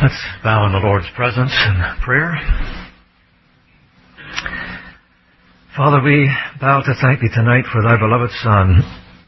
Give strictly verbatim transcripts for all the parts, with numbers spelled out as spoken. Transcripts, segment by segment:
Let's bow in the Lord's presence in prayer. Father, we bow to thank Thee tonight for Thy beloved Son.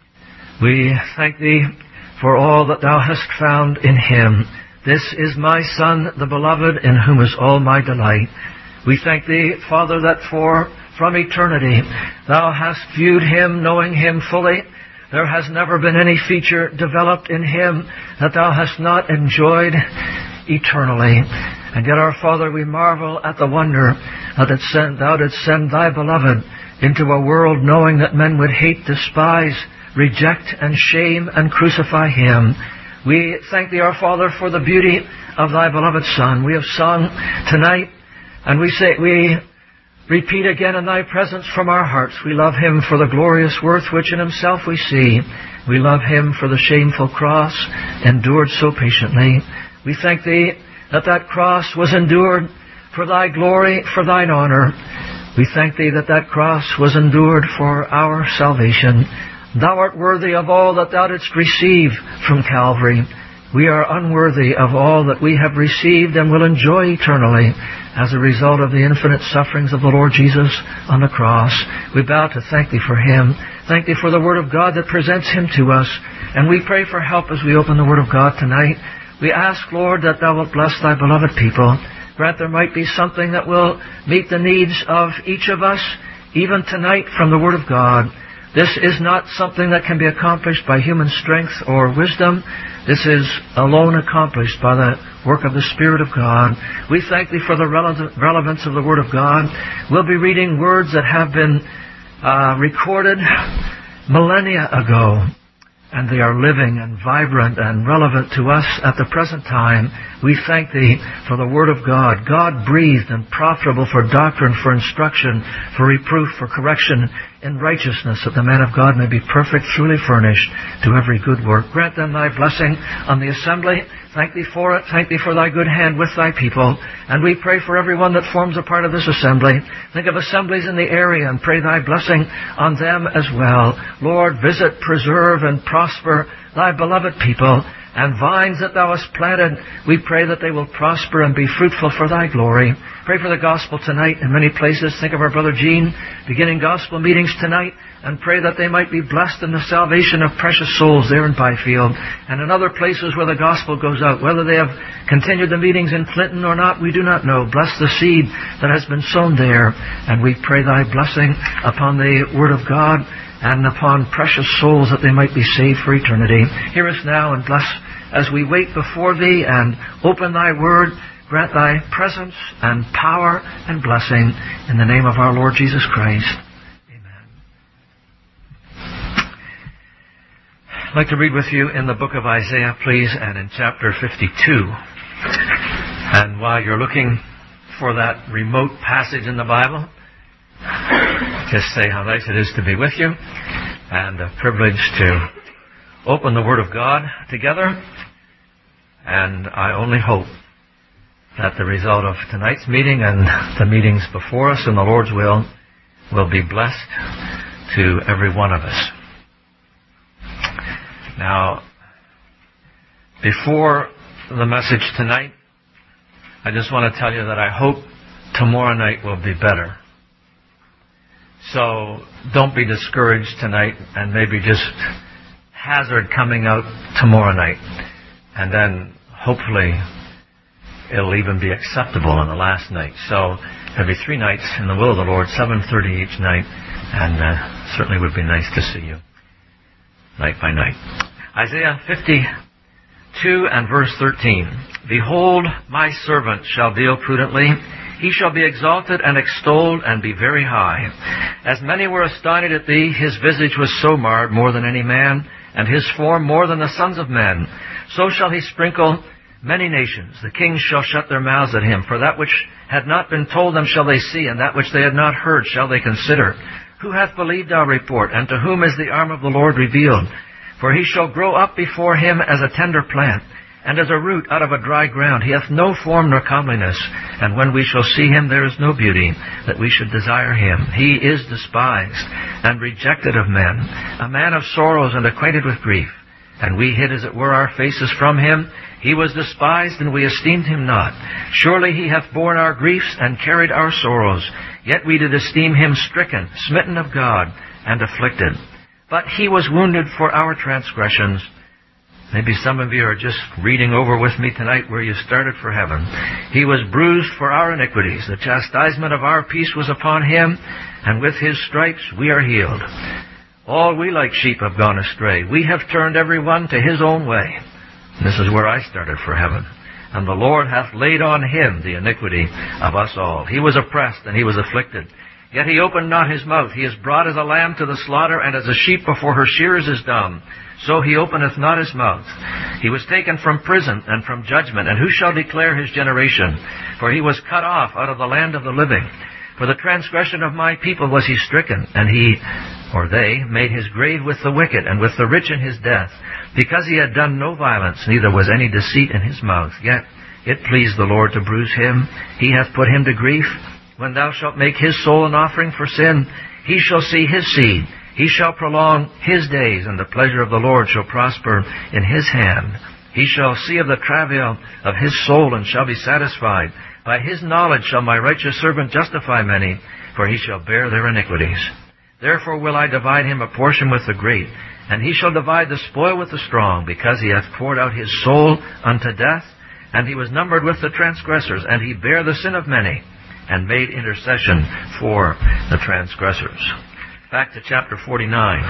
We thank Thee for all that Thou hast found in Him. This is my Son, the beloved, in whom is all my delight. We thank Thee, Father, that for from eternity Thou hast viewed Him, knowing Him fully. There has never been any feature developed in Him that Thou hast not enjoyed eternally. And yet, our Father, we marvel at the wonder that it sent, Thou didst send Thy beloved into a world knowing that men would hate, despise, reject, and shame, and crucify Him. We thank Thee, our Father, for the beauty of Thy beloved Son. We have sung tonight, and we say, we repeat again in Thy presence from our hearts. We love Him for the glorious worth which in Himself we see. We love Him for the shameful cross endured so patiently. We thank Thee that that cross was endured for Thy glory, for Thine honor. We thank Thee that that cross was endured for our salvation. Thou art worthy of all that Thou didst receive from Calvary. We are unworthy of all that we have received and will enjoy eternally as a result of the infinite sufferings of the Lord Jesus on the cross. We bow to thank Thee for Him. Thank Thee for the Word of God that presents Him to us. And we pray for help as we open the Word of God tonight. We ask, Lord, that Thou wilt bless Thy beloved people. Grant there might be something that will meet the needs of each of us, even tonight from the Word of God. This is not something that can be accomplished by human strength or wisdom. This is alone accomplished by the work of the Spirit of God. We thank Thee for the relevance of the Word of God. We'll be reading words that have been uh, recorded millennia ago, and they are living and vibrant and relevant to us at the present time. We thank Thee for the Word of God, God-breathed and profitable for doctrine, for instruction, for reproof, for correction in righteousness, that the man of God may be perfect, truly furnished to every good work. Grant them Thy blessing on the assembly. Thank Thee for it. Thank Thee for Thy good hand with Thy people. And we pray for everyone that forms a part of this assembly. Think of assemblies in the area and pray Thy blessing on them as well. Lord, visit, preserve, and prosper Thy beloved people. And vines that Thou hast planted, we pray that they will prosper and be fruitful for Thy glory. Pray for the gospel tonight in many places. Think of our brother Gene beginning gospel meetings tonight, and pray that they might be blessed in the salvation of precious souls there in Byfield and in other places where the gospel goes out. Whether they have continued the meetings in Clinton or not, we do not know. Bless the seed that has been sown there, and we pray Thy blessing upon the Word of God and upon precious souls that they might be saved for eternity. Hear us now and bless as we wait before Thee and open Thy Word. Grant Thy presence and power and blessing in the name of our Lord Jesus Christ. Amen. I'd like to read with you in the book of Isaiah, please, and in chapter fifty-two. And while you're looking for that remote passage in the Bible, just say how nice it is to be with you and a privilege to open the Word of God together. And I only hope that the result of tonight's meeting and the meetings before us in the Lord's will will be blessed to every one of us. Now, before the message tonight, I just want to tell you that I hope tomorrow night will be better. So don't be discouraged tonight and maybe just hazard coming out tomorrow night. And then hopefully it'll even be acceptable on the last night. So there'll be three nights in the will of the Lord, seven thirty each night, and uh, certainly would be nice to see you night by night. Isaiah fifty-two and verse thirteen. Behold, my servant shall deal prudently. He shall be exalted and extolled and be very high. As many were astonished at thee, his visage was so marred more than any man, and his form more than the sons of men. So shall he sprinkle many nations. The kings shall shut their mouths at him. For that which had not been told them shall they see, and that which they had not heard shall they consider. Who hath believed our report, and to whom is the arm of the Lord revealed? For he shall grow up before him as a tender plant, and as a root out of a dry ground. He hath no form nor comeliness, and when we shall see him there is no beauty, that we should desire him. He is despised and rejected of men, a man of sorrows and acquainted with grief. and we hid as it were our faces from him. He was despised, and we esteemed him not. Surely he hath borne our griefs and carried our sorrows. Yet we did esteem him stricken, smitten of God, and afflicted. But he was wounded for our transgressions. Maybe some of you are just reading over with me tonight where you started for heaven. He was bruised for our iniquities. The chastisement of our peace was upon him, and with his stripes we are healed. All we like sheep have gone astray. We have turned every one to his own way. And this is where I started for heaven. And the Lord hath laid on him the iniquity of us all. He was oppressed, and he was afflicted. Yet he opened not his mouth. He is brought as a lamb to the slaughter, and as a sheep before her shearers is dumb. So he openeth not his mouth. He was taken from prison and from judgment, and who shall declare his generation? For he was cut off out of the land of the living. For the transgression of my people was he stricken, and he, or they, made his grave with the wicked, and with the rich in his death. Because he had done no violence, neither was any deceit in his mouth. Yet it pleased the Lord to bruise him. He hath put him to grief. When thou shalt make his soul an offering for sin, he shall see his seed. He shall prolong his days, and the pleasure of the Lord shall prosper in his hand. He shall see of the travail of his soul, and shall be satisfied. By his knowledge shall my righteous servant justify many, for he shall bear their iniquities. Therefore will I divide him a portion with the great, and he shall divide the spoil with the strong, because he hath poured out his soul unto death, and he was numbered with the transgressors, and he bare the sin of many, and made intercession for the transgressors. Back to chapter forty-nine.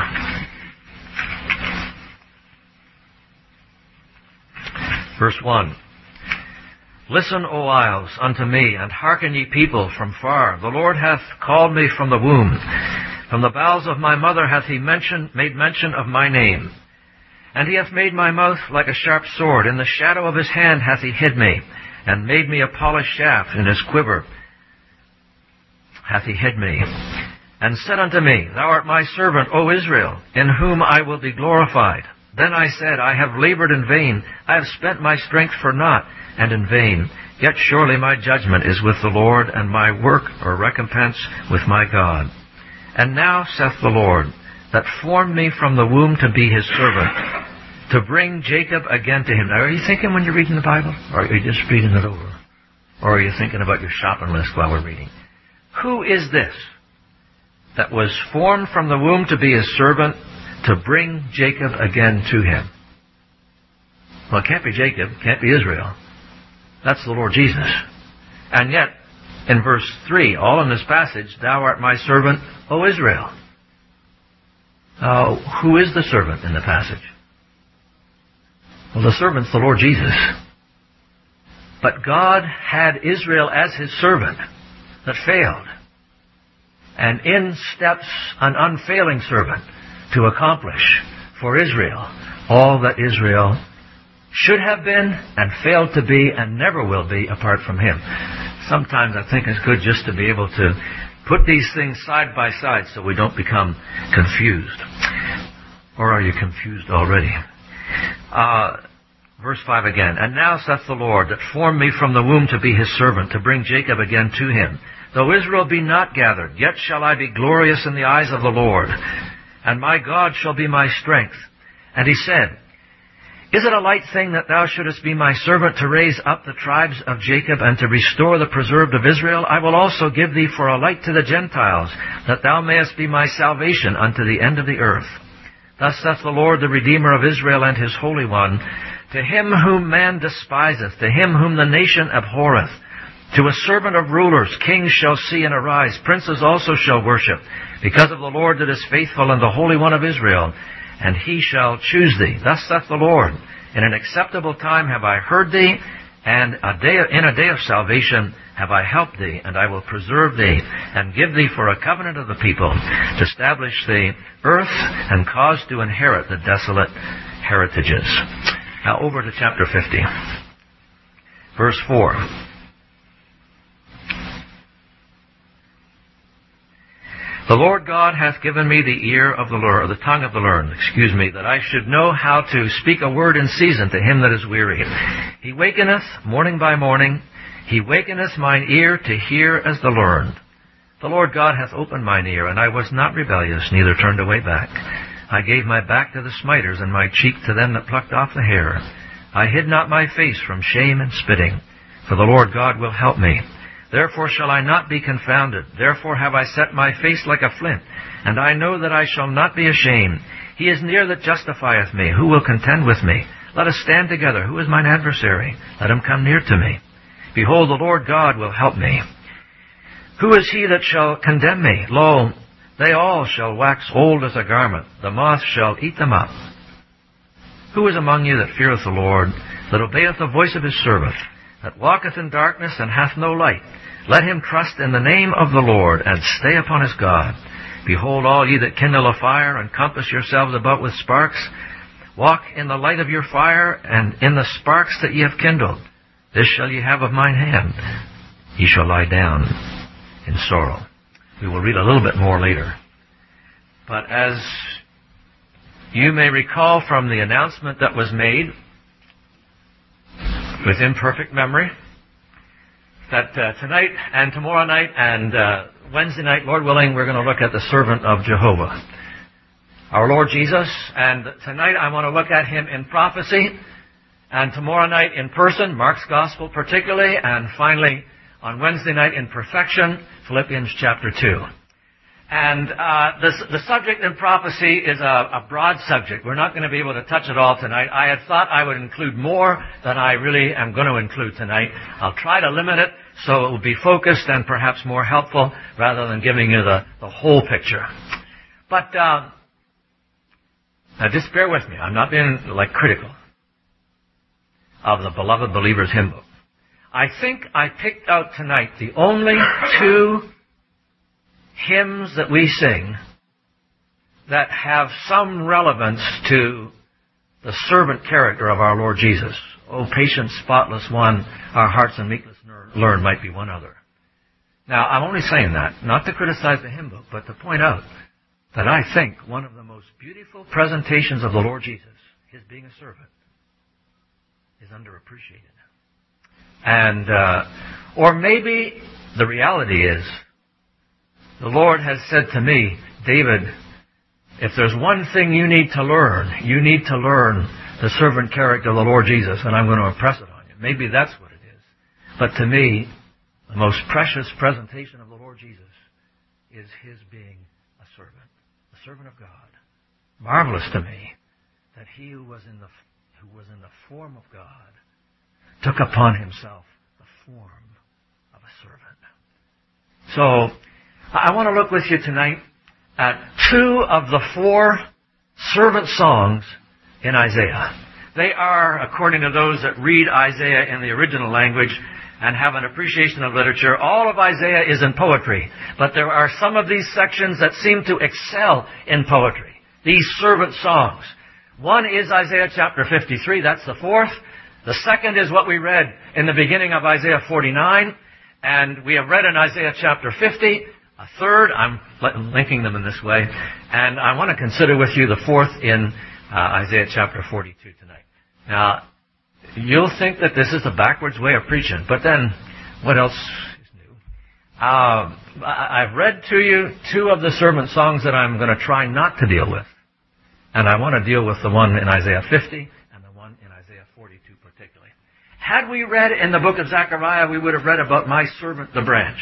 Verse one. Listen, O isles, unto me, and hearken ye people from far. The Lord hath called me from the womb. From the bowels of my mother hath he mentioned, made mention of my name. And he hath made my mouth like a sharp sword. In the shadow of his hand hath he hid me, and made me a polished shaft in his quiver hath he hid me. And said unto me, Thou art my servant, O Israel, in whom I will be glorified. Then I said, I have labored in vain. I have spent my strength for naught, and in vain. Yet surely my judgment is with the Lord, and my work or recompense with my God. And now saith the Lord, that formed me from the womb to be his servant, to bring Jacob again to him. Now, are you thinking when you're reading the Bible? Or are you just reading it over? Or are you thinking about your shopping list while we're reading? Who is this that was formed from the womb to be his servant, to bring Jacob again to him? Well, it can't be Jacob, it can't be Israel. That's the Lord Jesus. And yet, in verse three, all in this passage, Thou art my servant, O Israel. Uh, who is the servant in the passage? Well, the servant's the Lord Jesus. But God had Israel as his servant that failed. And in steps an unfailing servant to accomplish for Israel all that Israel should have been and failed to be and never will be apart from him. Sometimes I think it's good just to be able to put these things side by side so we don't become confused. Or are you confused already? Uh, verse five again. And now saith the Lord, that formed me from the womb to be his servant, to bring Jacob again to him. Though Israel be not gathered, yet shall I be glorious in the eyes of the Lord, and my God shall be my strength. And he said, Is it a light thing that thou shouldest be my servant to raise up the tribes of Jacob and to restore the preserved of Israel? I will also give thee for a light to the Gentiles, that thou mayest be my salvation unto the end of the earth. Thus saith the Lord, the Redeemer of Israel and his Holy One, to him whom man despiseth, to him whom the nation abhorreth, to a servant of rulers, kings shall see and arise, princes also shall worship, because of the Lord that is faithful and the Holy One of Israel, and he shall choose thee. Thus saith the Lord, in an acceptable time have I heard thee, and a day, in a day of salvation have I helped thee, and I will preserve thee, and give thee for a covenant of the people, to establish the earth, and cause to inherit the desolate heritages. Now over to chapter fifty. Verse four. The Lord God hath given me the ear of the learned, or the tongue of the learned, excuse me, that I should know how to speak a word in season to him that is weary. He wakeneth morning by morning. He wakeneth mine ear to hear as the learned. The Lord God hath opened mine ear, and I was not rebellious, neither turned away back. I gave my back to the smiters, and my cheek to them that plucked off the hair. I hid not my face from shame and spitting, for the Lord God will help me. Therefore shall I not be confounded. Therefore have I set my face like a flint, and I know that I shall not be ashamed. He is near that justifieth me. Who will contend with me? Let us stand together. Who is mine adversary? Let him come near to me. Behold, the Lord God will help me. Who is he that shall condemn me? Lo, they all shall wax old as a garment. The moth shall eat them up. Who is among you that feareth the Lord, that obeyeth the voice of his servant, that walketh in darkness and hath no light? Let him trust in the name of the Lord, and stay upon his God. Behold, all ye that kindle a fire, and compass yourselves about with sparks, walk in the light of your fire, and in the sparks that ye have kindled. This shall ye have of mine hand. Ye shall lie down in sorrow. We will read a little bit more later. But as you may recall from the announcement that was made with imperfect memory, that uh, tonight and tomorrow night and uh, Wednesday night, Lord willing, we're going to look at the servant of Jehovah, our Lord Jesus. And tonight I want to look at him in prophecy, and tomorrow night in person, Mark's Gospel particularly, and finally on Wednesday night in perfection, Philippians chapter two. And uh, the, the subject in prophecy is a, a broad subject. We're not going to be able to touch it all tonight. I had thought I would include more than I really am going to include tonight. I'll try to limit it so it will be focused and perhaps more helpful rather than giving you the, the whole picture. But uh, now just bear with me. I'm not being like critical of the Beloved Believers hymn book. I think I picked out tonight the only two hymns that we sing that have some relevance to the servant character of our Lord Jesus. Oh, patient, spotless one, our hearts and meekness learn might be one other. Now, I'm only saying that, not to criticize the hymn book, but to point out that I think one of the most beautiful presentations of the Lord Jesus, his being a servant, is underappreciated. And, uh, or maybe the reality is, the Lord has said to me, David, if there's one thing you need to learn, you need to learn the servant character of the Lord Jesus, and I'm going to impress it on you. Maybe that's what it is. But to me, the most precious presentation of the Lord Jesus is his being a servant, a servant of God. Marvelous to me that he who was in the who was in the form of God took upon himself the form of a servant. So, I want to look with you tonight at two of the four servant songs in Isaiah. They are, according to those that read Isaiah in the original language and have an appreciation of literature, all of Isaiah is in poetry. But there are some of these sections that seem to excel in poetry, these servant songs. One is Isaiah chapter fifty-three, that's the fourth. The second is what we read in the beginning of Isaiah forty-nine, and we have read in Isaiah chapter fifty. A third, I'm linking them in this way, and I want to consider with you the fourth in uh, Isaiah chapter forty-two tonight. Now, you'll think that this is a backwards way of preaching, but then what else is new? Uh, I've read to you two of the servant songs that I'm going to try not to deal with, and I want to deal with the one in Isaiah fifty and the one in Isaiah forty-two particularly. Had we read in the book of Zechariah, we would have read about my servant the branch.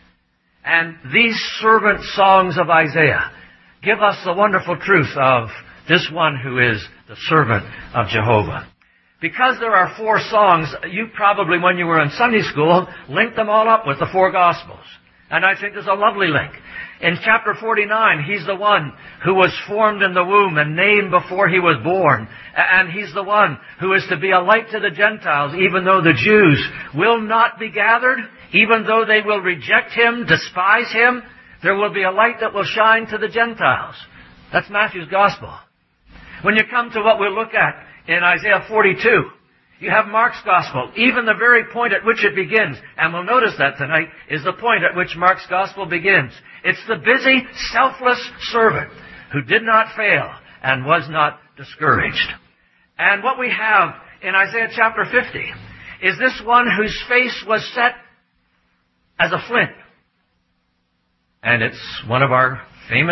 And these servant songs of Isaiah give us the wonderful truth of this one who is the servant of Jehovah. Because there are four songs, you probably, when you were in Sunday school, linked them all up with the four Gospels. And I think there's a lovely link. In chapter forty-nine, he's the one who was formed in the womb and named before he was born. And he's the one who is to be a light to the Gentiles, even though the Jews will not be gathered, even though they will reject him, despise him, there will be a light that will shine to the Gentiles. That's Matthew's Gospel. When you come to what we'll look at in Isaiah forty-two, you have Mark's Gospel. Even the very point at which it begins, and we'll notice that tonight, is the point at which Mark's Gospel begins. It's the busy, selfless servant who did not fail and was not discouraged. And what we have in Isaiah chapter fifty is this one whose face was set as a flint. And it's one of our famous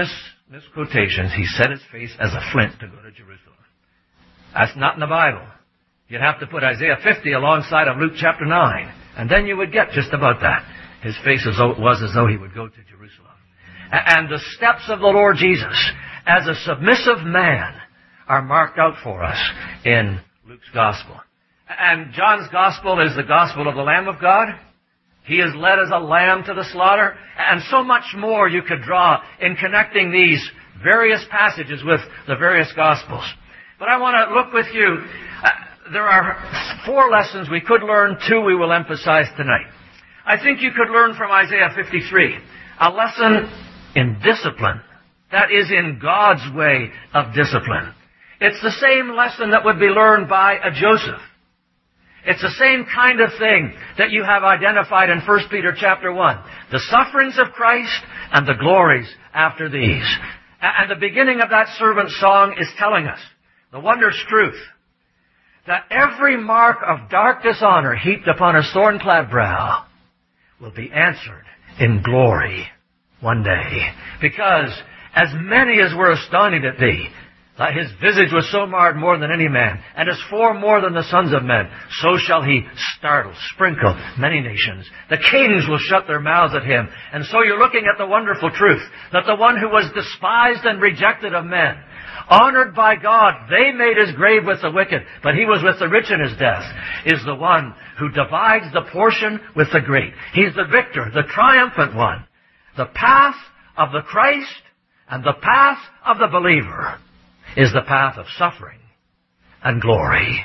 misquotations, he set his face as a flint to go to Jerusalem. That's not in the Bible. You'd have to put Isaiah fifty alongside of Luke chapter nine, and then you would get just about that. His face was as though he would go to Jerusalem. And the steps of the Lord Jesus, as a submissive man, are marked out for us in Luke's gospel. And John's gospel is the gospel of the Lamb of God. He is led as a lamb to the slaughter. And so much more you could draw in connecting these various passages with the various gospels. But I want to look with you. Uh, there are four lessons we could learn. Two we will emphasize tonight. I think you could learn from Isaiah fifty-three a lesson in discipline. That is, in God's way of discipline. It's the same lesson that would be learned by a Joseph. It's the same kind of thing that you have identified in First Peter chapter one. The sufferings of Christ and the glories after these. And the beginning of that servant song is telling us the wondrous truth that every mark of dark dishonor heaped upon his thorn-clad brow will be answered in glory one day. Because as many as were astonished at thee, that his visage was so marred more than any man, and his form more than the sons of men, so shall he startle, sprinkle many nations. The kings will shut their mouths at him. And so you're looking at the wonderful truth that the one who was despised and rejected of men, honored by God, they made his grave with the wicked, but he was with the rich in his death, is the one who divides the portion with the great. He's the victor, the triumphant one. The path of the Christ and the path of the believer is the path of suffering and glory.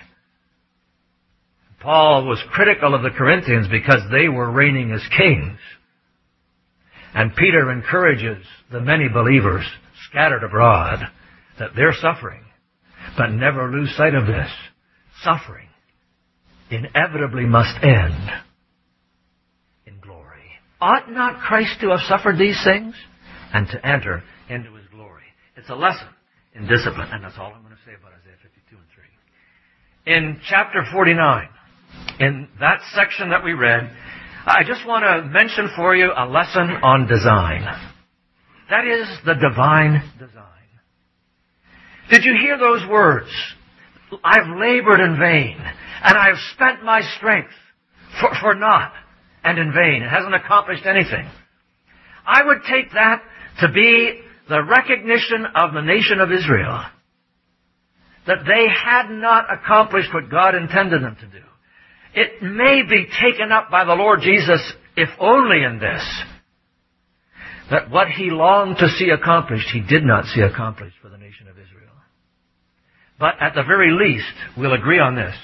Paul was critical of the Corinthians because they were reigning as kings. And Peter encourages the many believers scattered abroad that they're suffering. But never lose sight of this. Suffering inevitably must end in glory. Ought not Christ to have suffered these things and to enter into his glory? It's a lesson in discipline. And that's all I'm going to say about Isaiah fifty-two and three. In chapter forty-nine, in that section that we read, I just want to mention for you a lesson on design. That is the divine design. Did you hear those words? I've labored in vain, and I've spent my strength for, for naught and in vain. It hasn't accomplished anything. I would take that to be the recognition of the nation of Israel, that they had not accomplished what God intended them to do. It may be taken up by the Lord Jesus, if only in this, that what he longed to see accomplished, he did not see accomplished for the nation of Israel. But at the very least, we'll agree on this,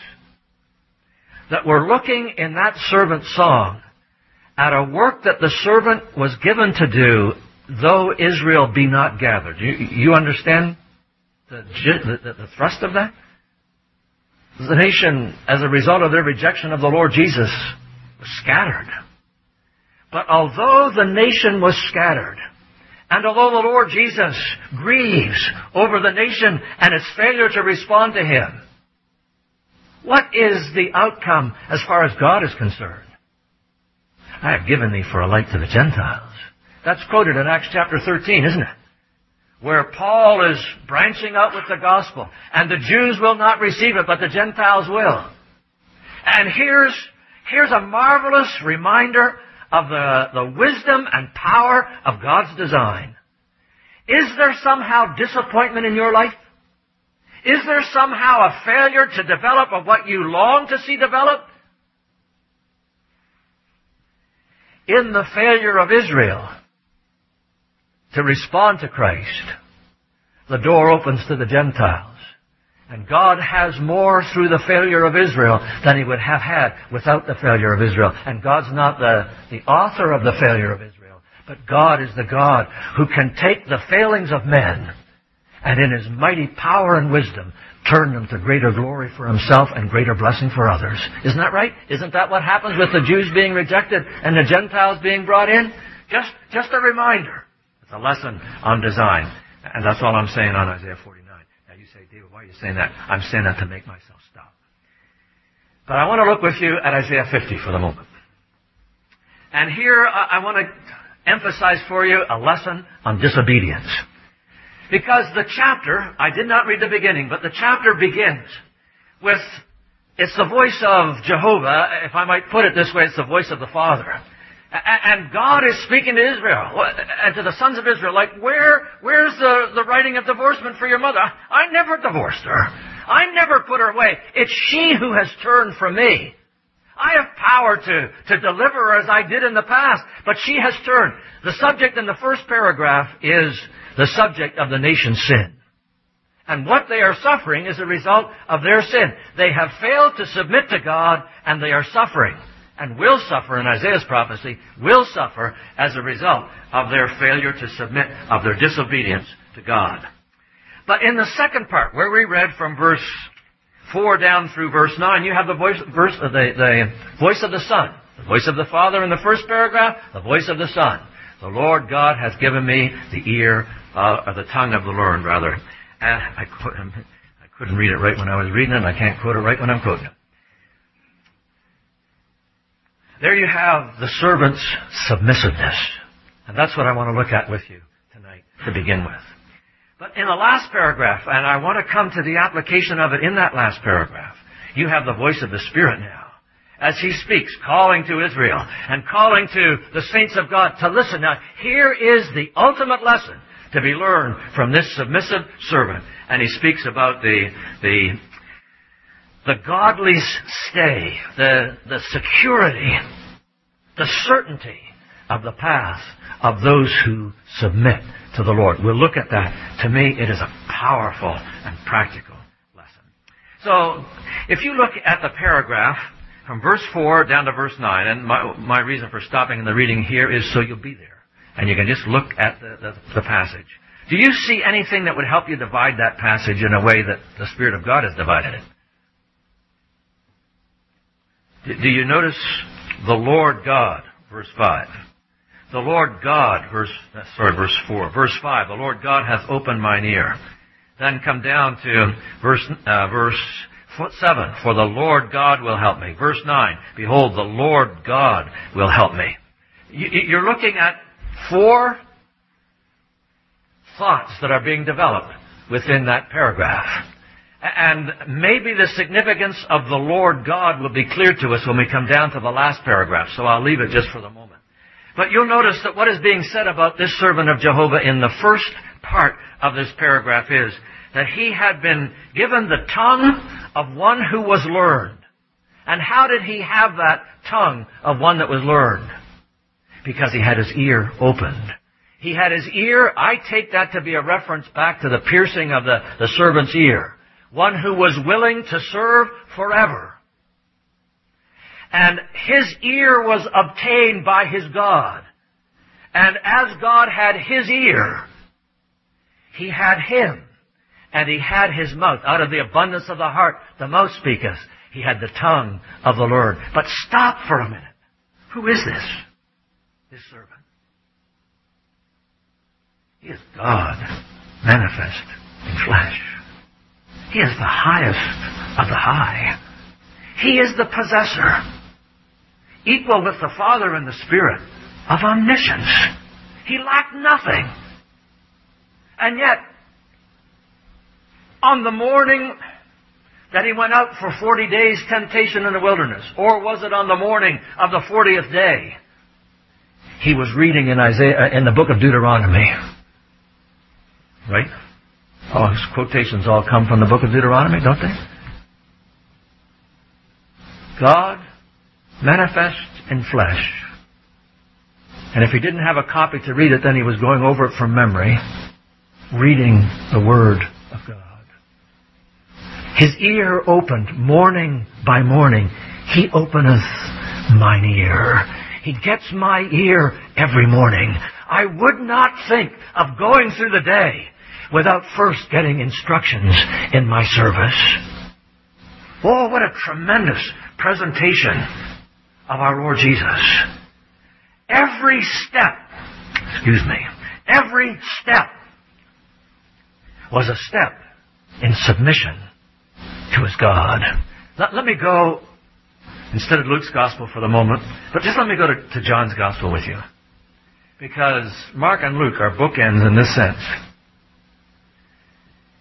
that we're looking in that servant song at a work that the servant was given to do, though Israel be not gathered. You, you understand the, the, the thrust of that? The nation, as a result of their rejection of the Lord Jesus, was scattered. But although the nation was scattered, and although the Lord Jesus grieves over the nation and its failure to respond to him, what is the outcome as far as God is concerned? I have given thee for a light to the Gentiles. That's quoted in Acts chapter thirteen, isn't it? Where Paul is branching out with the gospel. And the Jews will not receive it, but the Gentiles will. And here's, here's a marvelous reminder of the, the wisdom and power of God's design. Is there somehow disappointment in your life? Is there somehow a failure to develop of what you long to see developed? In the failure of Israel to respond to Christ, the door opens to the Gentiles. And God has more through the failure of Israel than he would have had without the failure of Israel. And God's not the, the author of the failure of Israel, but God is the God who can take the failings of men and in his mighty power and wisdom turn them to greater glory for himself and greater blessing for others. Isn't that right? Isn't that what happens with the Jews being rejected and the Gentiles being brought in? Just, just a reminder. It's a lesson on design. And that's all I'm saying on Isaiah forty-nine. Now you say, David, why are you saying that? I'm saying that to make myself stop. But I want to look with you at Isaiah fifty for the moment. And here I want to emphasize for you a lesson on disobedience. Because the chapter, I did not read the beginning, but the chapter begins with, it's the voice of Jehovah, if I might put it this way, it's the voice of the Father. And God is speaking to Israel, and to the sons of Israel, like, where, where's the, the writing of divorcement for your mother? I never divorced her. I never put her away. It's she who has turned from me. I have power to, to deliver her as I did in the past, but she has turned. The subject in the first paragraph is the subject of the nation's sin. And what they are suffering is a result of their sin. They have failed to submit to God, and they are suffering, and will suffer in Isaiah's prophecy, will suffer as a result of their failure to submit, of their disobedience to God. But in the second part, where we read from verse four down through verse nine, you have the voice, verse, uh, the, the voice of the Son. The voice of the Father in the first paragraph, the voice of the Son. The Lord God has given me the ear, uh, or the tongue of the learned, rather. And I, I couldn't read it right when I was reading it, and I can't quote it right when I'm quoting it. There you have the servant's submissiveness. And that's what I want to look at with you tonight to begin with. But in the last paragraph, and I want to come to the application of it in that last paragraph, you have the voice of the Spirit now, as He speaks, calling to Israel and calling to the saints of God to listen. Now, here is the ultimate lesson to be learned from this submissive servant. And He speaks about the, the, the godly stay, the, the security, the certainty of the path of those who submit to the Lord. We'll look at that. To me, it is a powerful and practical lesson. So, if you look at the paragraph from verse four down to verse nine, and my, my reason for stopping in the reading here is so you'll be there, and you can just look at the, the, the passage. Do you see anything that would help you divide that passage in a way that the Spirit of God has divided it? Do, do you notice the Lord God, verse five? The Lord God, verse, sorry, verse four. Verse five, the Lord God hath opened mine ear. Then come down to verse, uh, verse seven, for the Lord God will help me. Verse nine, behold, the Lord God will help me. You, you're looking at four thoughts that are being developed within that paragraph. And maybe the significance of the Lord God will be clear to us when we come down to the last paragraph, so I'll leave it just for the moment. But you'll notice that what is being said about this servant of Jehovah in the first part of this paragraph is that he had been given the tongue of one who was learned. And how did he have that tongue of one that was learned? Because he had his ear opened. He had his ear, I take that to be a reference back to the piercing of the, the servant's ear. One who was willing to serve forever. And his ear was obtained by his God. And as God had his ear, He had him. And He had his mouth. Out of the abundance of the heart, the mouth speaketh. He had the tongue of the learned. But stop for a minute. Who is this? This servant. He is God manifest in flesh. He is the highest of the high. He is the possessor, equal with the Father and the Spirit, of omniscience. He lacked nothing. And yet, on the morning that He went out for forty days temptation in the wilderness, or was it on the morning of the fortieth day, He was reading in Isaiah, in the book of Deuteronomy. Right? Oh, his quotations all come from the book of Deuteronomy, don't they? God manifest in flesh. And if he didn't have a copy to read it, then he was going over it from memory, reading the Word of God. His ear opened morning by morning. He openeth mine ear. He gets my ear every morning. I would not think of going through the day without first getting instructions in my service. Oh, what a tremendous presentation of our Lord Jesus. Every step, excuse me, every step was a step in submission to his God. Let, let me go, instead of Luke's Gospel for the moment, but just let me go to, to John's Gospel with you. Because Mark and Luke are bookends in this sense.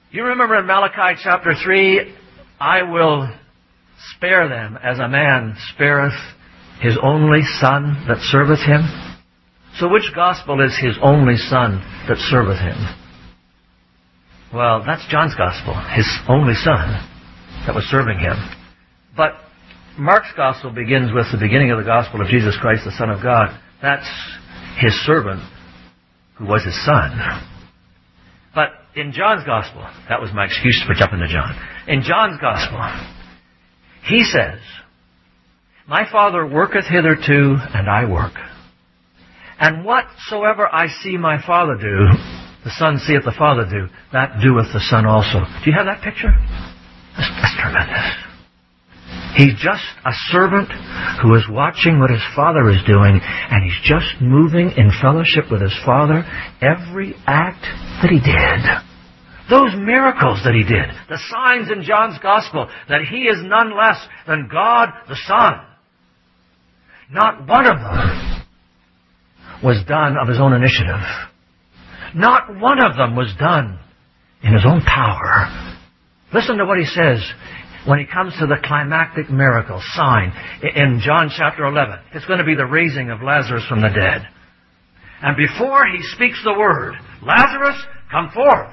You remember in Malachi chapter three, I will spare them as a man spareth his only son that serveth him. So which gospel is his only son that serveth him? Well, that's John's gospel, his only son that was serving him. But Mark's gospel begins with the beginning of the gospel of Jesus Christ, the Son of God. That's his servant who was his son. But in John's gospel, that was my excuse for jumping to John. In John's gospel, he says, my Father worketh hitherto, and I work. And whatsoever I see my Father do, the Son seeth the Father do, that doeth the Son also. Do you have that picture? That's, that's tremendous. He's just a servant who is watching what his Father is doing, and he's just moving in fellowship with his Father every act that he did. Those miracles that he did, the signs in John's Gospel, that he is none less than God the Son. Not one of them was done of his own initiative. Not one of them was done in his own power. Listen to what he says when he comes to the climactic miracle, sign, in John chapter eleven. It's going to be the raising of Lazarus from the dead. And before he speaks the word, Lazarus, come forth.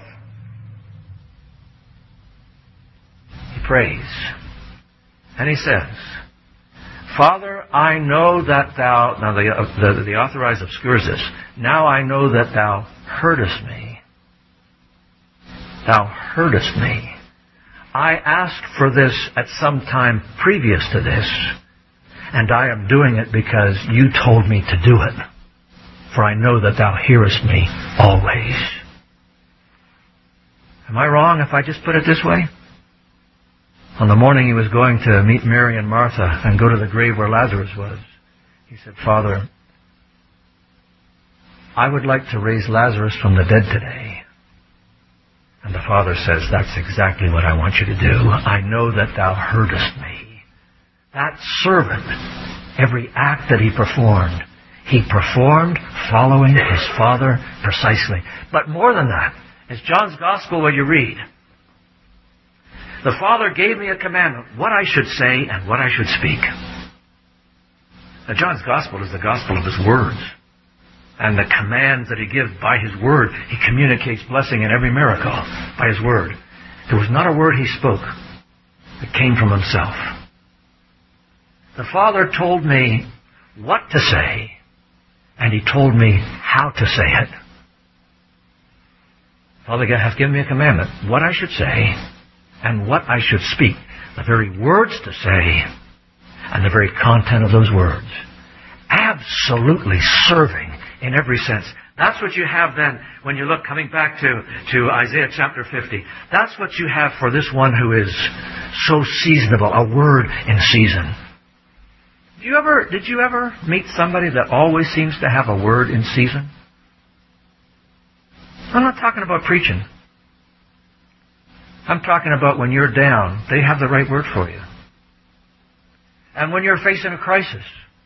He prays. And he says, Father, I know that thou, now the, the, the authorized obscures this, now I know that thou heardest me. Thou heardest me. I asked for this at some time previous to this, and I am doing it because you told me to do it. For I know that thou hearest me always. Am I wrong if I just put it this way? On the morning he was going to meet Mary and Martha and go to the grave where Lazarus was, he said, Father, I would like to raise Lazarus from the dead today. And the Father says, that's exactly what I want you to do. I know that thou heardest me. That servant, every act that he performed, he performed following his Father precisely. But more than that, as John's Gospel where you read, the Father gave me a commandment, what I should say and what I should speak. Now, John's Gospel is the Gospel of his words. And the commands that he gives by his word, he communicates blessing in every miracle by his word. There was not a word he spoke that came from himself. The Father told me what to say, and he told me how to say it. Father has given me a commandment, what I should say and what I should speak. The very words to say and the very content of those words. Absolutely serving in every sense. That's what you have then when you look, coming back to, to Isaiah chapter fifty. That's what you have for this one who is so seasonable, a word in season. Did you ever, did you ever meet somebody that always seems to have a word in season? I'm not talking about preaching. I'm talking about when you're down, they have the right word for you. And when you're facing a crisis,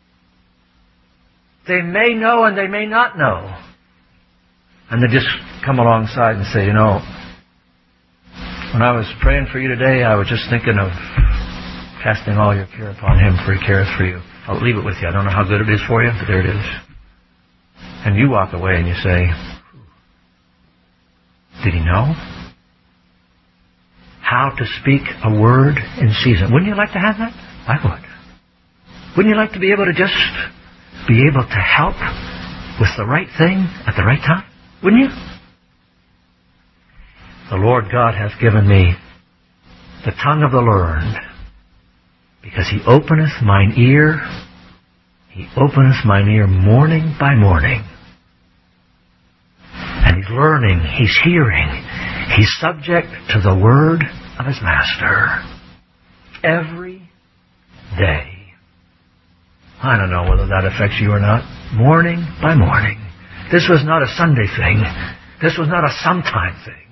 they may know and they may not know. And they just come alongside and say, you know, when I was praying for you today, I was just thinking of casting all your care upon him, for he careth for you. I'll leave it with you. I don't know how good it is for you, but there it is. And you walk away and you say, did he know how to speak a word in season? Wouldn't you like to have that? I would. Wouldn't you like to be able to just be able to help with the right thing at the right time? Wouldn't you? The Lord God hath given me the tongue of the learned, because he openeth mine ear, he openeth mine ear morning by morning. And he's learning, he's hearing, he's subject to the word of his master every day. I don't know whether that affects you or not. Morning by morning. This was not a Sunday thing. This was not a sometime thing.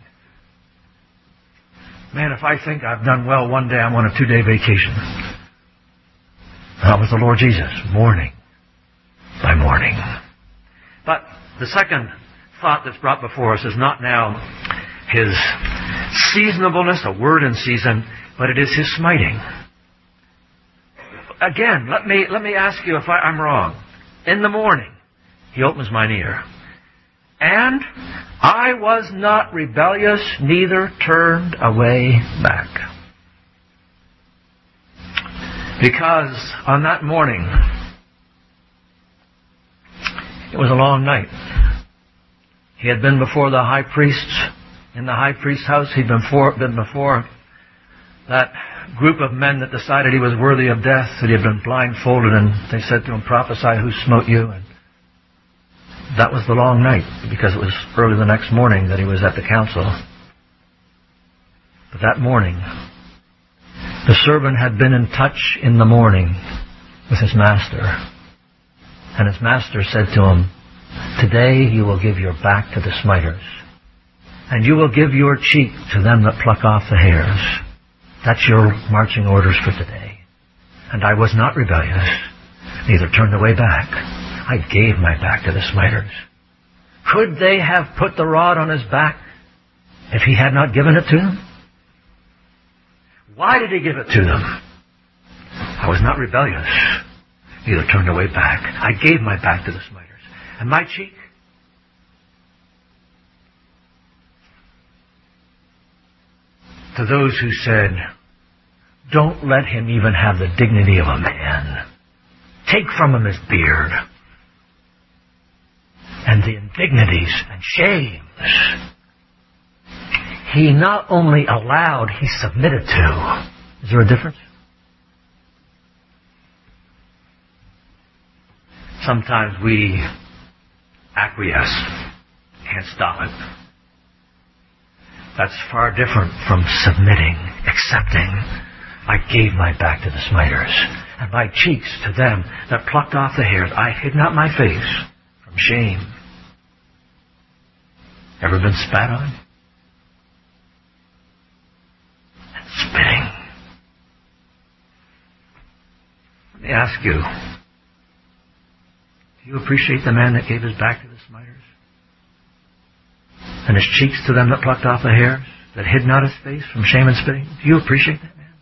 Man, if I think I've done well one day, I'm on a two-day vacation. That was the Lord Jesus. Morning by morning. But the second thought that's brought before us is not now his seasonableness, a word in season, but it is his smiting. Again, let me let me ask you if I, I'm wrong. In the morning, he opens mine ear. And I was not rebellious, neither turned away back. Because on that morning, it was a long night. He had been before the high priest, in the high priest's house. He'd been before, been before that group of men that decided he was worthy of death, that he had been blindfolded, and they said to him, prophesy who smote you. And that was the long night, because it was early the next morning that he was at the council. But that morning, the servant had been in touch in the morning with his master. And his master said to him, today you will give your back to the smiters, and you will give your cheek to them that pluck off the hairs. That's your marching orders for today. And I was not rebellious, neither turned away back. I gave my back to the smiters. Could they have put the rod on his back if he had not given it to them? Why did he give it to them? I was not rebellious, neither turned away back. I gave my back to the smiters. And my cheek? To those who said, don't let him even have the dignity of a man. Take from him his beard. And the indignities and shames. He not only allowed, he submitted to. Is there a difference? Sometimes we acquiesce. Can't stop it. That's far different from submitting, accepting. I gave my back to the smiters, and my cheeks to them that plucked off the hairs. I hid not my face from shame. Ever been spat on? And spitting. Let me ask you, do you appreciate the man that gave his back to the smiters? And his cheeks to them that plucked off the hairs, that hid not his face from shame and spitting? Do you appreciate that man?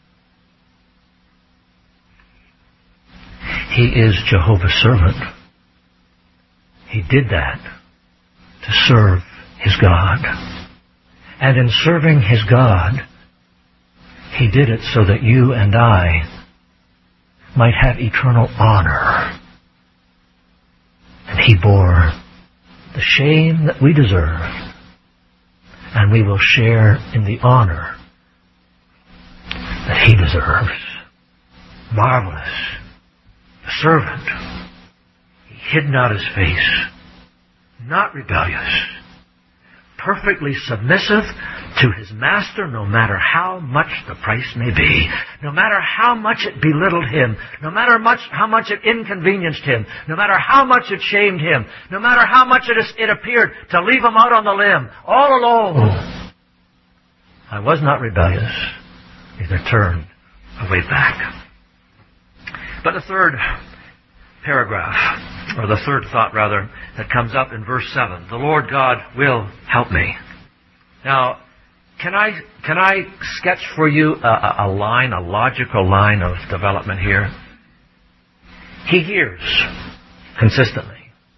He is Jehovah's servant. He did that to serve his God. And in serving his God, he did it so that you and I might have eternal honor. And he bore the shame that we deserve. And we will share in the honor that he deserves. Marvelous. The servant. He hid not his face. Not rebellious. Perfectly submissive to his master, no matter how much the price may be. No matter how much it belittled him. No matter much, how much it inconvenienced him. No matter how much it shamed him. No matter how much it, is, it appeared to leave him out on the limb. All alone. I was not rebellious. Neither turned away back. But the third paragraph, or the third thought rather, that comes up in verse seven. The Lord God will help me. Now, can I can I sketch for you a, a line, a logical line of development here? He hears consistently.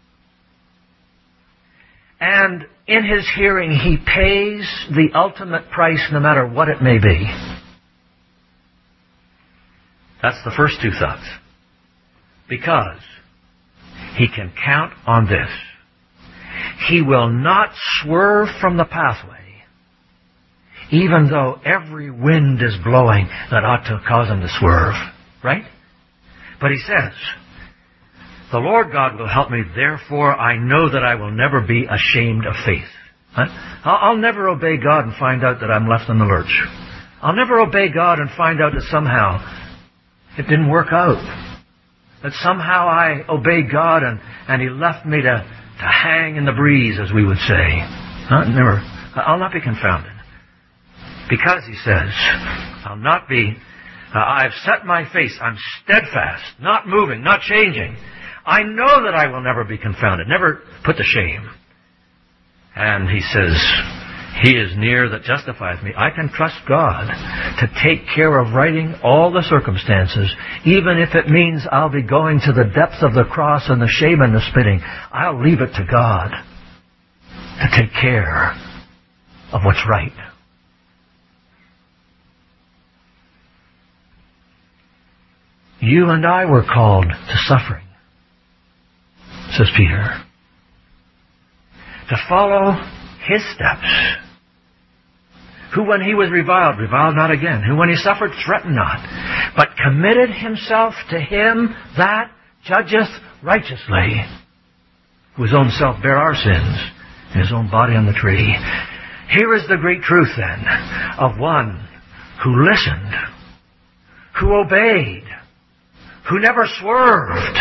And in his hearing, he pays the ultimate price no matter what it may be. That's the first two thoughts. Because he can count on this. He will not swerve from the pathway, even though every wind is blowing that ought to cause him to swerve. Right? But he says, the Lord God will help me, therefore I know that I will never be ashamed of faith. Huh? I'll never obey God and find out that I'm left in the lurch. I'll never obey God and find out that somehow it didn't work out. That somehow I obeyed God and, and He left me to, to hang in the breeze, as we would say. Huh? Never. I'll not be confounded. Because, he says, I'll not be, uh, I've set my face, I'm steadfast, not moving, not changing. I know that I will never be confounded, never put to shame. And he says, He is near that justifies me. I can trust God to take care of righting all the circumstances, even if it means I'll be going to the depth of the cross and the shame and the spitting. I'll leave it to God to take care of what's right. You and I were called to suffering, says Peter, to follow His steps. Who when He was reviled, reviled not again. Who when He suffered, threatened not, but committed Himself to Him that judgeth righteously, who His own self bare our sins in His own body on the tree. Here is the great truth then of one who listened, who obeyed, who never swerved.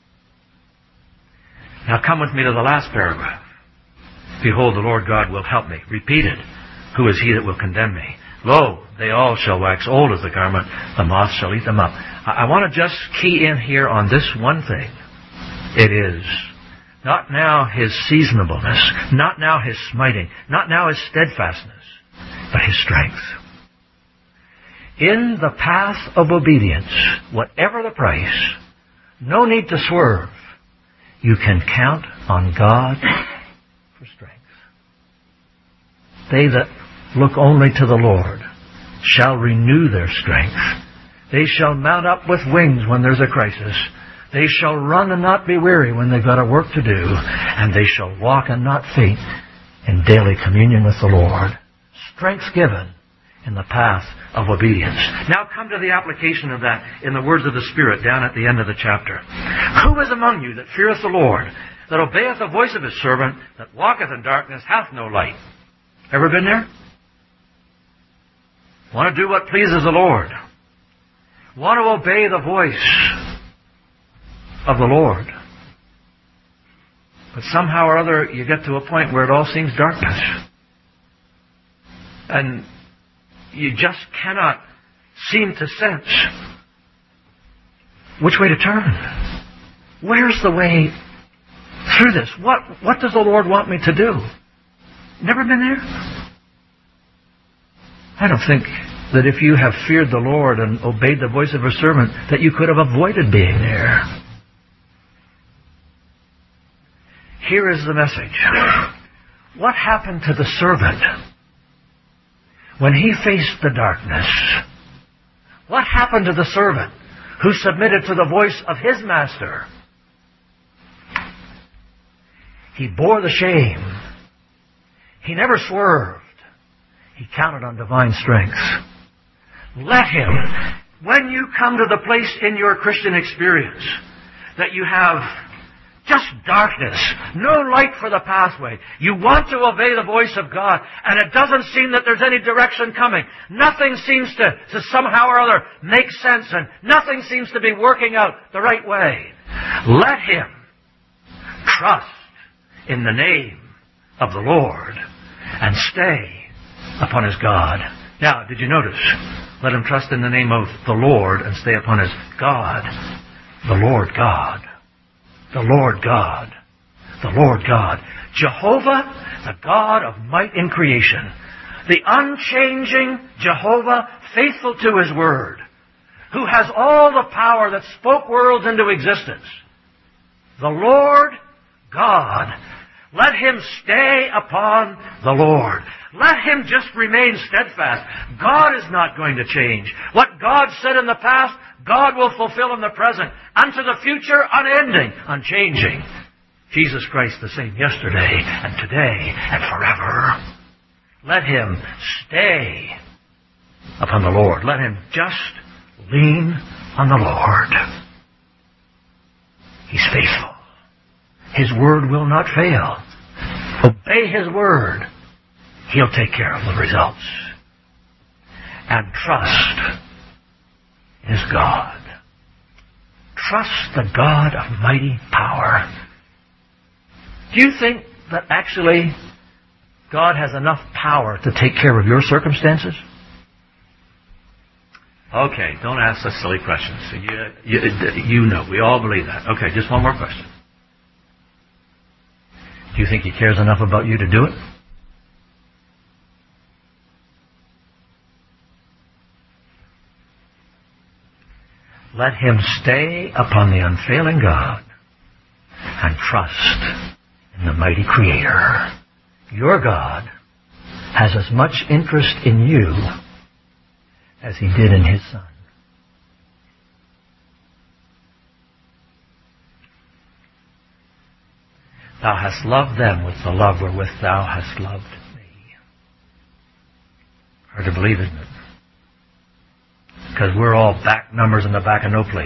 Now come with me to the last paragraph. Behold, the Lord God will help me. Repeated. Who is he that will condemn me? Lo, they all shall wax old as the garment. The moth shall eat them up. I, I want to just key in here on this one thing. It is not now His seasonableness, not now His smiting, not now His steadfastness, but His strength. In the path of obedience, whatever the price, no need to swerve. You can count on God for strength. They that look only to the Lord shall renew their strength. They shall mount up with wings when there's a crisis. They shall run and not be weary when they've got a work to do. And they shall walk and not faint in daily communion with the Lord. Strength given in the path of obedience. Now come to the application of that in the words of the Spirit down at the end of the chapter. Who is among you that feareth the Lord, that obeyeth the voice of His servant, that walketh in darkness, hath no light? Ever been there? Want to do what pleases the Lord. Want to obey the voice of the Lord. But somehow or other you get to a point where it all seems darkness. And you just cannot seem to sense which way to turn. Where's the way through this? What, what does the Lord want me to do? Never been there? I don't think that if you have feared the Lord and obeyed the voice of His servant, that you could have avoided being there. Here is the message. What happened to the servant when he faced the darkness? What happened to the servant who submitted to the voice of his master? He bore the shame. He never swerved. He counted on divine strength. Let him, when you come to the place in your Christian experience that you have just darkness, no light for the pathway, you want to obey the voice of God, and it doesn't seem that there's any direction coming. Nothing seems to, to somehow or other make sense, and nothing seems to be working out the right way. Let him trust in the name of the Lord and stay upon his God. Now, did you notice? Let him trust in the name of the Lord and stay upon his God. The Lord God. The Lord God. The Lord God. Jehovah, the God of might in creation. The unchanging Jehovah, faithful to His word. Who has all the power that spoke worlds into existence. The Lord God. Let him stay upon the Lord. Let him just remain steadfast. God is not going to change. What God said in the past, God will fulfill in the present. Unto the future, unending, unchanging. Jesus Christ the same yesterday and today and forever. Let him stay upon the Lord. Let him just lean on the Lord. He's faithful. His word will not fail. Obey His word. He'll take care of the results. And trust in His God. Trust the God of mighty power. Do you think that actually God has enough power to take care of your circumstances? Okay, don't ask us silly questions. You, you, you know, we all believe that. Okay, just one more question. Do you think He cares enough about you to do it? Let him stay upon the unfailing God and trust in the mighty Creator. Your God has as much interest in you as he did in his Son. Thou hast loved them with the love wherewith thou hast loved me. Hard to believe, isn't it? Because we're all back numbers in the back of no plate.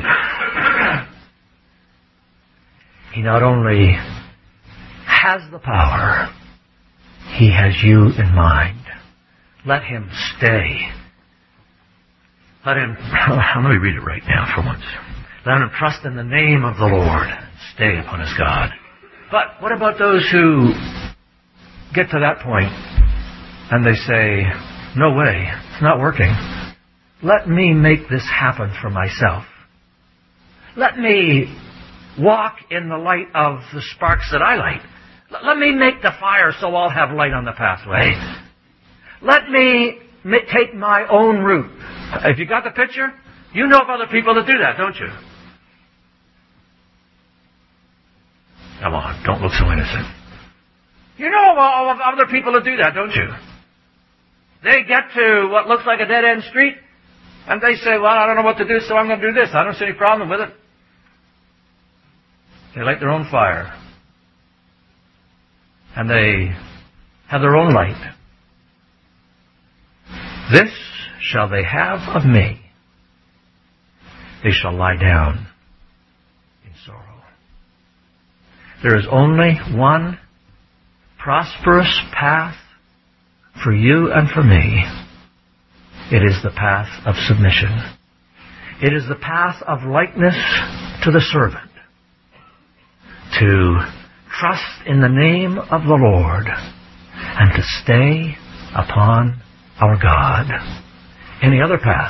He not only has the power, he has you in mind. Let him stay. Let him, let me read it right now for once. Let him trust in the name of the Lord. Stay upon his God. But what about those who get to that point and they say, no way, it's not working. Let me make this happen for myself. Let me walk in the light of the sparks that I light. Let me make the fire so I'll have light on the pathway. Let me take my own route. If you got the picture, you know of other people that do that, don't you? Come on, don't look so innocent. You know of other people that do that, don't you? They get to what looks like a dead-end street, and they say, well, I don't know what to do, so I'm going to do this. I don't see any problem with it. They light their own fire. And they have their own light. This shall they have of me. They shall lie down in sorrow. There is only one prosperous path for you and for me. It is the path of submission. It is the path of likeness to the servant. To trust in the name of the Lord and to stay upon our God. Any other path?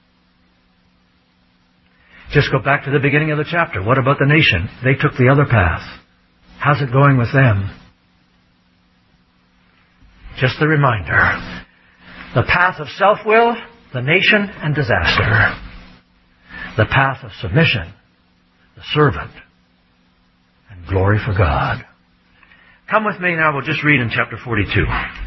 Just go back to the beginning of the chapter. What about the nation? They took the other path. How's it going with them? Just a reminder. The path of self-will, the nation, and disaster. The path of submission, the servant, and glory for God. Come with me now. We'll just read in chapter forty-two.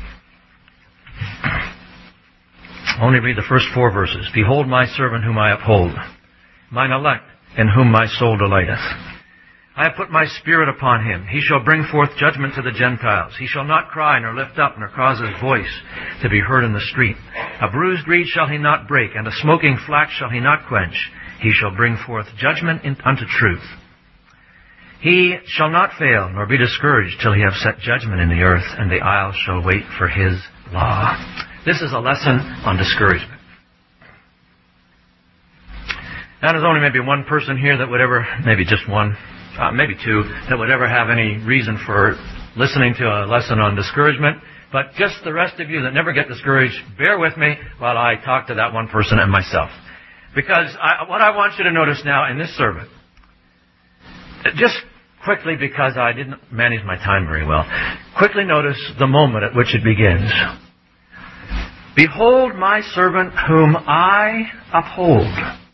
Only read the first four verses. Behold my servant whom I uphold, mine elect, in whom my soul delighteth. I have put my spirit upon him. He shall bring forth judgment to the Gentiles. He shall not cry, nor lift up, nor cause his voice to be heard in the street. A bruised reed shall he not break, and a smoking flax shall he not quench. He shall bring forth judgment unto truth. He shall not fail, nor be discouraged, till he have set judgment in the earth, and the isles shall wait for his law. This is a lesson on discouragement. Now, there's only maybe one person here that would ever, maybe just one, Uh, maybe two, that would ever have any reason for listening to a lesson on discouragement. But just the rest of you that never get discouraged, bear with me while I talk to that one person and myself. Because I, what I want you to notice now in this sermon, just quickly, because I didn't manage my time very well, quickly notice the moment at which it begins. Behold my servant whom I uphold.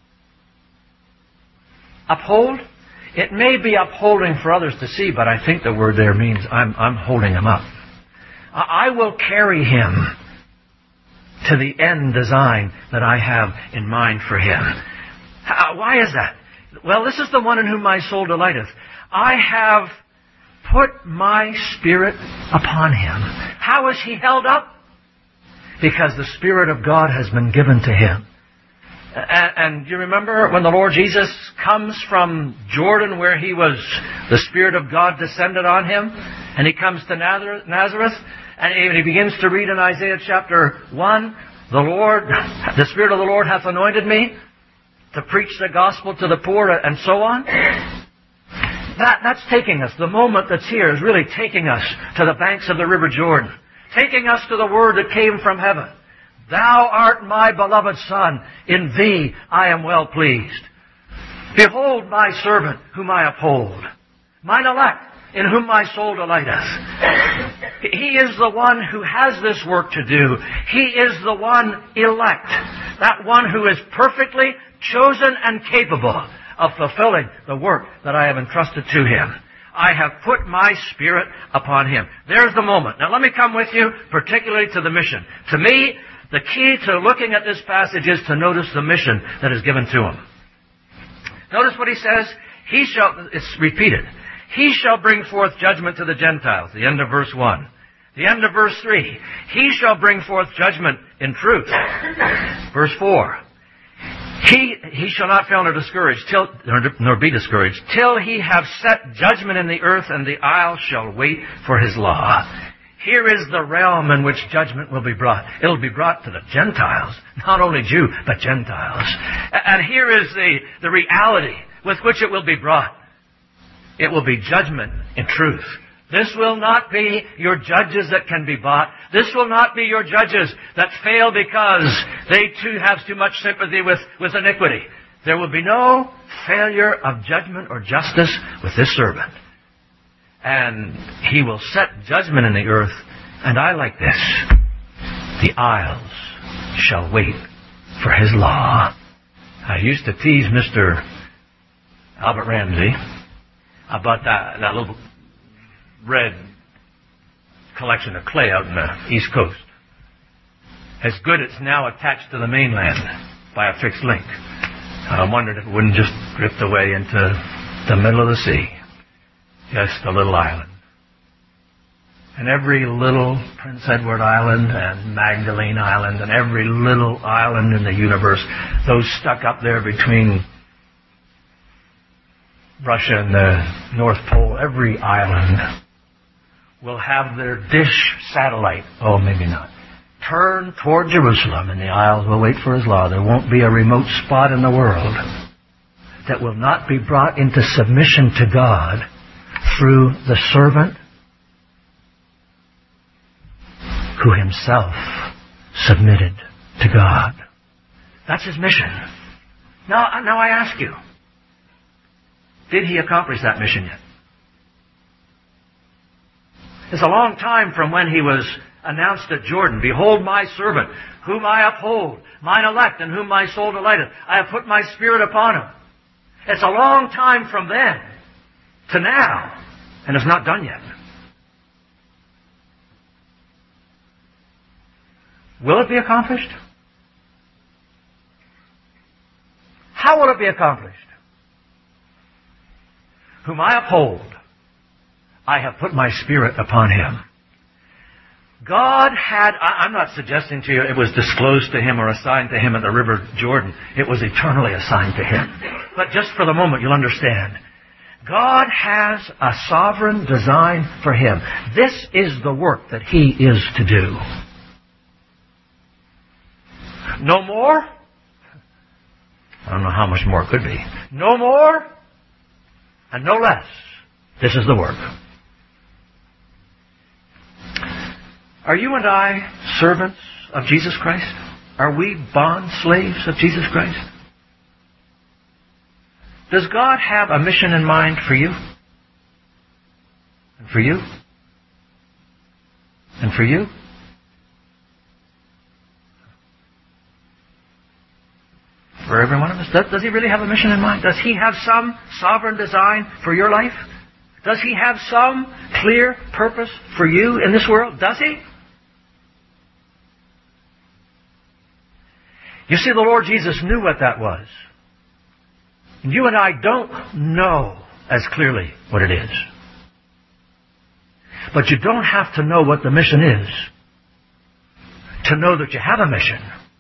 Uphold? It may be upholding for others to see, but I think the word there means I'm, I'm holding him up. I will carry him to the end design that I have in mind for him. How, why is that? Well, this is the one in whom my soul delighteth. I have put my spirit upon him. How is he held up? Because the Spirit of God has been given to him. And, and you remember when the Lord Jesus comes from Jordan, where he was, the Spirit of God descended on him, and he comes to Nazareth, and he begins to read in Isaiah chapter one, the Lord, the Spirit of the Lord hath anointed me to preach the gospel to the poor, and so on. That, that's taking us, the moment that's here is really taking us to the banks of the River Jordan, taking us to the word that came from heaven. Thou art my beloved Son, in thee I am well pleased. Behold my servant, whom I uphold, mine elect, in whom my soul delighteth. He is the one who has this work to do. He is the one elect, that one who is perfectly chosen and capable of fulfilling the work that I have entrusted to him. I have put my Spirit upon him. There's the moment. Now let me come with you particularly to the mission. To me, the key to looking at this passage is to notice the mission that is given to him. Notice what he says. He shall, it's repeated, he shall bring forth judgment to the Gentiles. The end of verse one. The end of verse three. He shall bring forth judgment in truth. Verse four. He, he shall not fail nor discouraged, till, nor be discouraged, till he have set judgment in the earth, and the isles shall wait for his law. Here is the realm in which judgment will be brought. It'll be brought to the Gentiles, not only Jew, but Gentiles. And here is the, the reality with which it will be brought. It will be judgment in truth. This will not be your judges that can be bought. This will not be your judges that fail because they too have too much sympathy with, with iniquity. There will be no failure of judgment or justice with this servant. And he will set judgment in the earth. And I like this. The isles shall wait for his law. I used to tease Mister Albert Ramsey about that, that little red collection of clay out in the East Coast. As good it's now attached to the mainland by a fixed link. I wondered if it wouldn't just drift away into the middle of the sea. Just a little island. And every little Prince Edward Island and Magdalene Island and every little island in the universe, those stuck up there between Russia and the North Pole, every island will have their dish satellite, oh maybe not, turn toward Jerusalem, and the isles will wait for his law. There won't be a remote spot in the world that will not be brought into submission to God through the servant who himself submitted to God. That's his mission. Now, now I ask you, did he accomplish that mission yet? It's a long time from when he was announced at Jordan, behold my servant, whom I uphold, mine elect, in whom my soul delighteth. I have put my Spirit upon him. It's a long time from then to now, and it's not done yet. Will it be accomplished? How will it be accomplished? Whom I uphold, I have put my Spirit upon him. God had, I'm not suggesting to you it was disclosed to him or assigned to him at the River Jordan. It was eternally assigned to him. But just for the moment, you'll understand. God has a sovereign design for him. This is the work that he is to do. No more? I don't know how much more it could be. No more and no less. This is the work. Are you and I servants of Jesus Christ? Are we bond slaves of Jesus Christ? Does God have a mission in mind for you? And for you? And for you? For every one of us? Does, does he really have a mission in mind? Does he have some sovereign design for your life? Does he have some clear purpose for you in this world? Does he? You see, the Lord Jesus knew what that was. You and I don't know as clearly what it is. But you don't have to know what the mission is to know that you have a mission.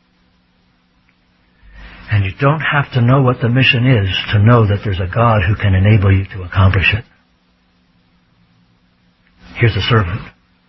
And you don't have to know what the mission is to know that there's a God who can enable you to accomplish it. Here's a servant.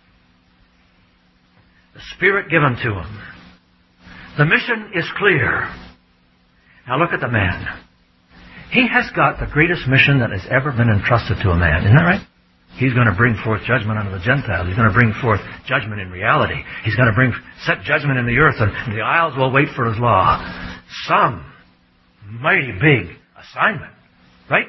The Spirit given to him. The mission is clear. Now look at the man. He has got the greatest mission that has ever been entrusted to a man. Isn't that right? He's going to bring forth judgment unto the Gentiles. He's going to bring forth judgment in reality. He's going to bring set judgment in the earth, and the isles will wait for his law. Some mighty big assignment, right?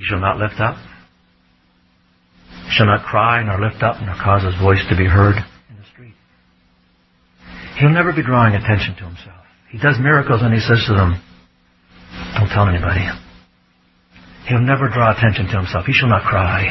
shall not lift up. He shall not cry nor lift up nor cause his voice to be heard in the street. He'll never be drawing attention to himself. He does miracles and he says to them, don't tell anybody. He'll never draw attention to himself. He shall not cry.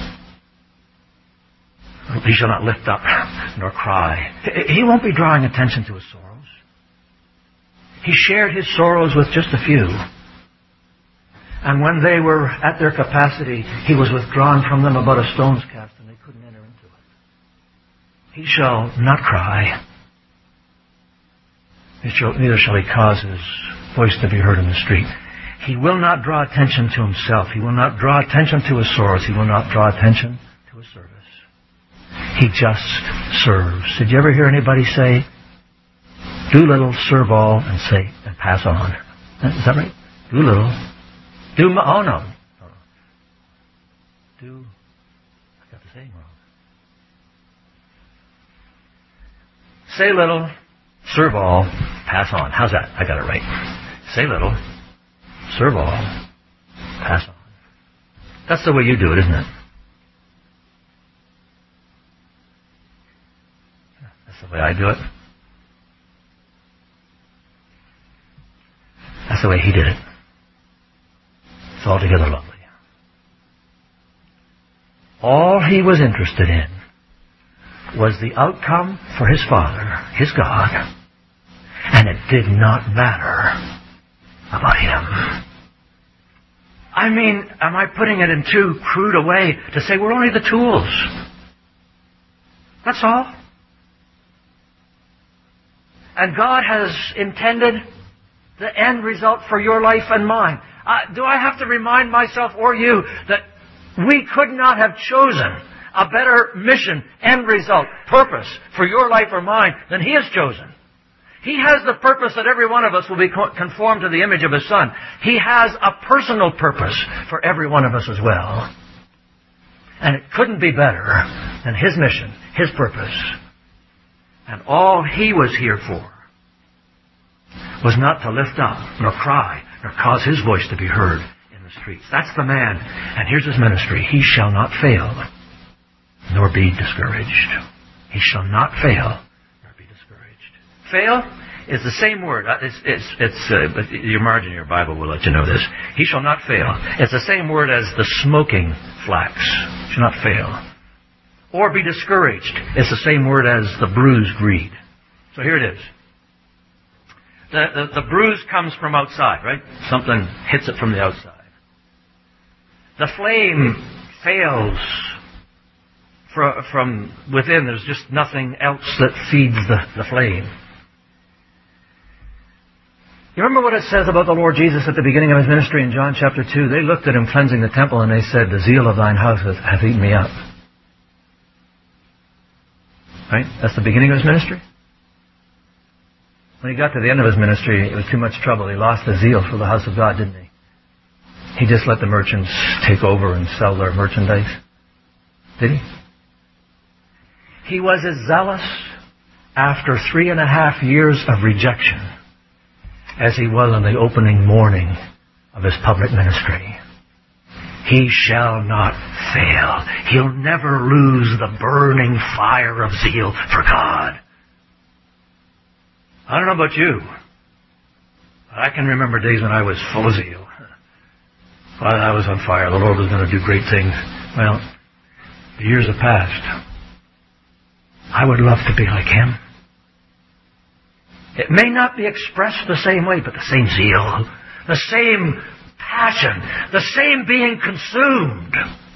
He shall not lift up nor cry. He won't be drawing attention to his sorrows. He shared his sorrows with just a few. And when they were at their capacity, he was withdrawn from them about a stone's cast, and they couldn't enter into it. He shall not cry. Neither shall he cause his voice to be heard in the street. He will not draw attention to himself. He will not draw attention to his sorrows. He will not draw attention to his service. He just serves. Did you ever hear anybody say, do little, serve all, and say, and pass on? Is that right? Do little. Do, mo- oh no. no. Do, I got the saying wrong. Say little, serve all, pass on. How's that? I got it right. Say little, serve all, pass on. That's the way you do it, isn't it? That's the way I do it. That's the way he did it. It's altogether lovely. All he was interested in was the outcome for his Father, his God, and it did not matter about him. I mean, am I putting it in too crude a way to say we're only the tools? That's all. And God has intended the end result for your life and mine. Uh, do I have to remind myself or you that we could not have chosen a better mission, end result, purpose for your life or mine than He has chosen? He has the purpose that every one of us will be conformed to the image of His Son. He has a personal purpose for every one of us as well. And it couldn't be better than His mission, His purpose. And all He was here for was not to lift up, nor cry, nor cause His voice to be heard in the streets. That's the man. And here's His ministry. He shall not fail, nor be discouraged. He shall not fail, nor be discouraged. Fail is the same word. It's, it's, it's uh, your margin in your Bible will let you know this. He shall not fail. It's the same word as the smoking flax. Shall not fail. Or be discouraged. It's the same word as the bruised reed. So here it is. The, the, the bruise comes from outside, right? Something hits it from the outside. The flame fails for, from within. There's just nothing else that feeds the, the flame. You remember what it says about the Lord Jesus at the beginning of His ministry in John chapter two? They looked at Him cleansing the temple and they said, the zeal of thine house hath, hath eaten me up. Right? That's the beginning of His ministry. When He got to the end of His ministry, it was too much trouble. He lost the zeal for the house of God, didn't He? He just let the merchants take over and sell their merchandise. Did He? He was as zealous after three and a half years of rejection as He was on the opening morning of His public ministry. He shall not fail. He'll never lose the burning fire of zeal for God. I don't know about you, but I can remember days when I was full of zeal. Well, I was on fire. The Lord was going to do great things. Well, the years have passed. I would love to be like Him. It may not be expressed the same way, but the same zeal, the same passion, the same being consumed.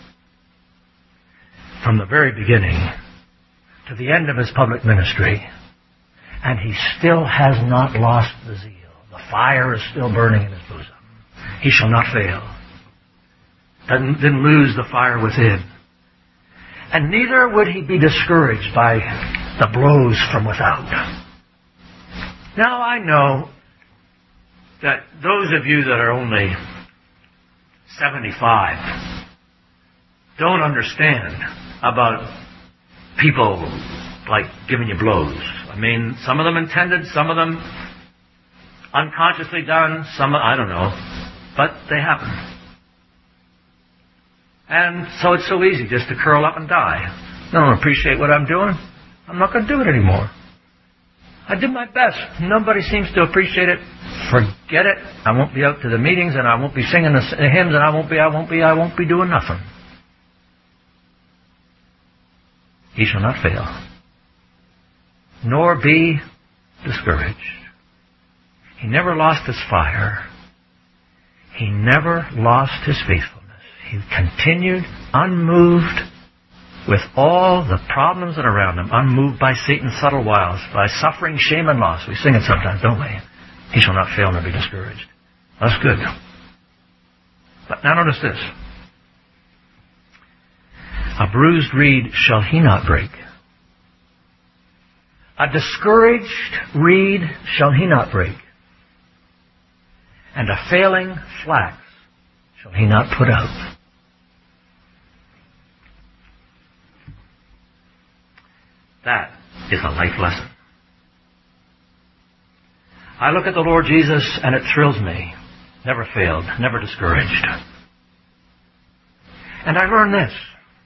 From the very beginning to the end of His public ministry. And He still has not lost the zeal. The fire is still burning in His bosom. He shall not fail. Didn't, didn't lose the fire within. And neither would He be discouraged by the blows from without. Now I know that those of you that are only seventy-five don't understand about people like giving you blows. I mean, some of them intended, some of them unconsciously done, some, I don't know. But they happen. And so it's so easy just to curl up and die. I don't appreciate what I'm doing. I'm not going to do it anymore. I did my best. Nobody seems to appreciate it. Forget it. I won't be out to the meetings, and I won't be singing the hymns, and I won't be, I won't be, I won't be doing nothing. He shall not fail, nor be discouraged. He never lost his fire. He never lost his faithfulness. He continued unmoved with all the problems that are around him, unmoved by Satan's subtle wiles, by suffering, shame, and loss. We sing it sometimes, don't we? He shall not fail nor be discouraged. That's good. But now notice this. A bruised reed shall he not break. A discouraged reed shall he not break. And a failing flax shall he not put out. That is a life lesson. I look at the Lord Jesus and it thrills me. Never failed, never discouraged. And I learned this.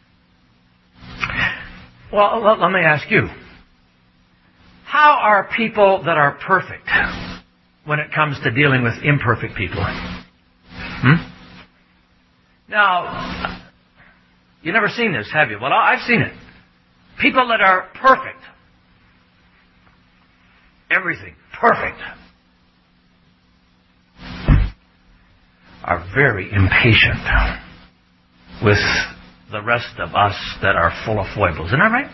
Well, let me ask you. How are people that are perfect when it comes to dealing with imperfect people? Hmm? Now, you've never seen this, have you? Well, I've seen it. People that are perfect. Everything perfect. Are very impatient with the rest of us that are full of foibles. Isn't that right?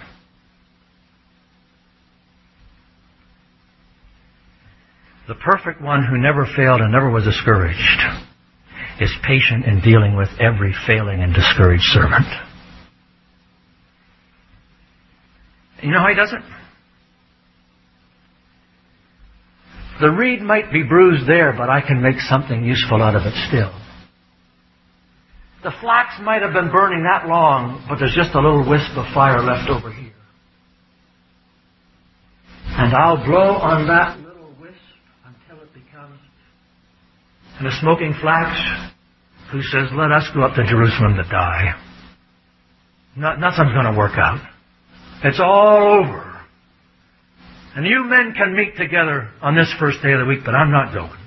The perfect one who never failed and never was discouraged is patient in dealing with every failing and discouraged servant. You know how he does it? The reed might be bruised there, but I can make something useful out of it still. The flax might have been burning that long, but there's just a little wisp of fire left over here. And I'll blow on that little wisp until it becomes... And the smoking flax, who says, let us go up to Jerusalem to die. Not, nothing's going to work out. It's all over. And you men can meet together on this first day of the week, but I'm not going.